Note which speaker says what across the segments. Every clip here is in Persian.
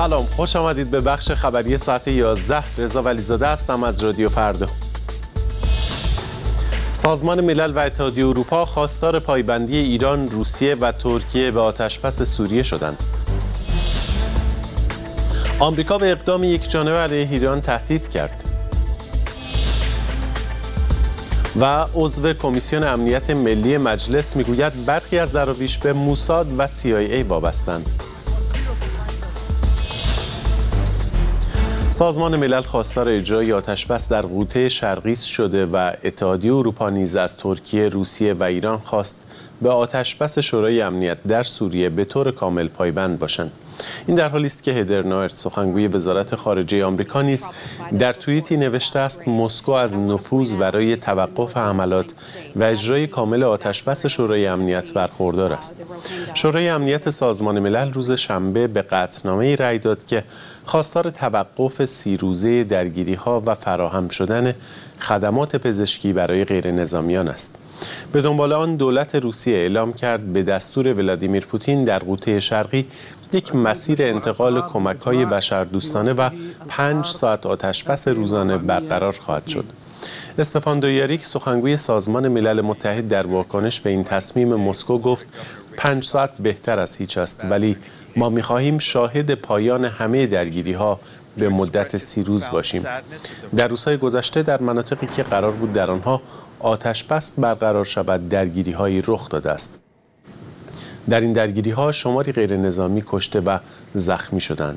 Speaker 1: سلام، خوش آمدید به بخش خبری ساعت 11. رضا ولیزاده هستم از رادیو فردا. سازمان ملل و اتحادیه اروپا خواستار پایبندی ایران، روسیه و ترکیه به آتشبس سوریه شدند. آمریکا به اقدام یکجانبه علیه ایران تهدید کرد. و عضو کمیسیون امنیت ملی مجلس میگوید برخی از دراویش به موساد و CIA وابستند. سازمان ملل خواستار اجرای آتشبس در غوطه شرقی شده و اتحادیه اروپا نیز از ترکیه، روسیه و ایران خواست به آتشبس شورای امنیت در سوریه به طور کامل پایبند باشند. این در حالی است که هدر نایرت، سخنگوی وزارت خارجه آمریکا، نیز در توییتی نوشته است مسکو از نفوذ برای توقف حملات و اجرای کامل آتشبس شورای امنیت برخوردار است. شورای امنیت سازمان ملل روز شنبه به قطعنامه‌ای رأی داد که خواستار توقف 30 روزه درگیری‌ها و فراهم شدن خدمات پزشکی برای غیرنظامیان است. به دنبال آن دولت روسیه اعلام کرد به دستور ولادیمیر پوتین در غوطه شرقی یک مسیر انتقال کمک‌های بشردوستانه و 5 ساعت آتشبس روزانه برقرار خواهد شد. استفان دویاریک، سخنگوی سازمان ملل متحد، در واکنش به این تصمیم مسکو گفت 5 ساعت بهتر از هیچ است، ولی ما می‌خواهیم شاهد پایان همه درگیری‌ها به مدت 30 روز باشیم. در روزهای گذشته در مناطقی که قرار بود در آنها آتشبس برقرار شود درگیری‌هایی رخ داده است. در این درگیری‌ها شماری غیرنظامی کشته و زخمی شدند.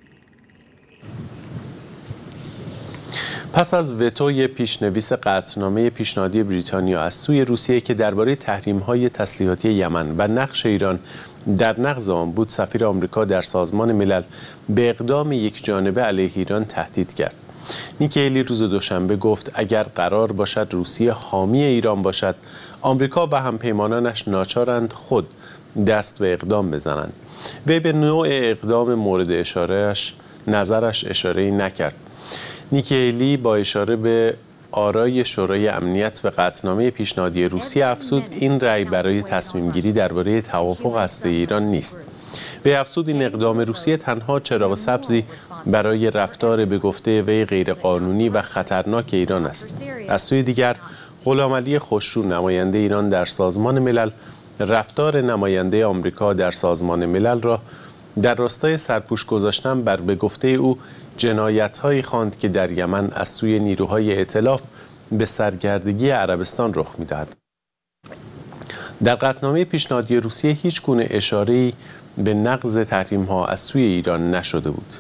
Speaker 1: پس از وتوی پیشنویس قطعنامه پیشنهادی بریتانیا از سوی روسیه که درباره تحریم‌های تسلیحاتی یمن و نقش ایران در نقض آن بود، سفیر آمریکا در سازمان ملل به اقدام یکجانبه علیه ایران تهدید کرد. نیکی هیلی روز دوشنبه گفت اگر قرار باشد روسیه حامی ایران باشد، آمریکا و همپیمانانش ناچارند خود دست به اقدام بزنند. وی به نوع اقدام مورد نظرش اشاره‌ای نکرد. نیکی هیلی با اشاره به آرای شورای امنیت به قطعنامه پیشنهادی روسیه افزود این رأی برای تصمیم گیری درباره توافق هسته‌ای ایران نیست. وی افزود این اقدام روسیه تنها چراغ سبزی برای رفتار به گفته وی غیرقانونی و خطرناک ایران است. از سوی دیگر غلامعلی خوشرو، نماینده ایران در سازمان ملل، رفتار نماینده آمریکا در سازمان ملل را در راستای سرپوش گذاشتن بر به گفته او جنایت‌هایی خواند که در یمن از سوی نیروهای ائتلاف به سرگردگی عربستان رخ می‌دهد. در قطعنامه پیشنهادی روسیه هیچ گونه اشاره‌ای به نقض تحریم‌ها از سوی ایران نشده بود.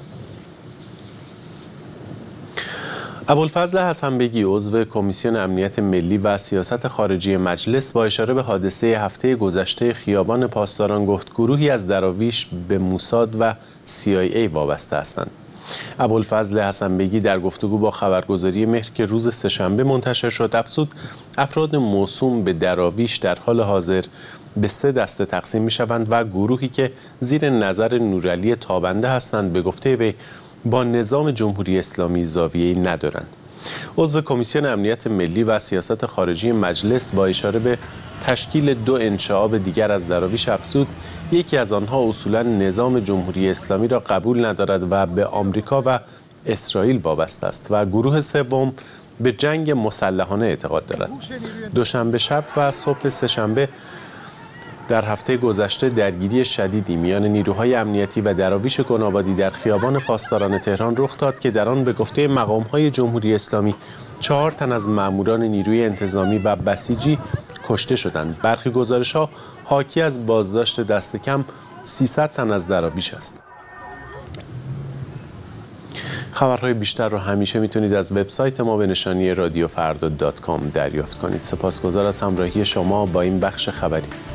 Speaker 1: ابوالفضل حسن‌بگی، عضو کمیسیون امنیت ملی و سیاست خارجی مجلس، با اشاره به حادثه هفته گذشته خیابان پاسداران گفت گروهی از دراویش به موساد و CIA وابسته هستند. ابوالفضل حسن‌بگی در گفتگو با خبرگزاری مهر که روز سه‌شنبه منتشر شد افزود افراد موسوم به دراویش در حال حاضر به 3 دسته تقسیم می‌شوند و گروهی که زیر نظر نورعلی تابنده هستند به گفته وی با نظام جمهوری اسلامی زاویه‌ای ندارند. عضو کمیسیون امنیت ملی و سیاست خارجی مجلس با اشاره به تشکیل 2 انشعاب دیگر از دراویش افزود یکی از آنها اصولاً نظام جمهوری اسلامی را قبول ندارد و به آمریکا و اسرائیل وابسته است و گروه سوم به جنگ مسلحانه اعتقاد دارد. دوشنبه شب و صبح سه‌شنبه در هفته گذشته درگیری شدیدی میان نیروهای امنیتی و دراویش گنابادی در خیابان پاسداران تهران رخ داد که در آن به گفته مقام‌های جمهوری اسلامی 4 تن از ماموران نیروی انتظامی و بسیجی کشته شدند. برخی گزارش‌ها حاکی از بازداشت دست کم 300 تن از دراویش است. خبرهای بیشتر را همیشه میتونید از وبسایت ما به نشانی رادیوفردا.com دریافت کنید. سپاسگزار از همراهی شما با این بخش خبری.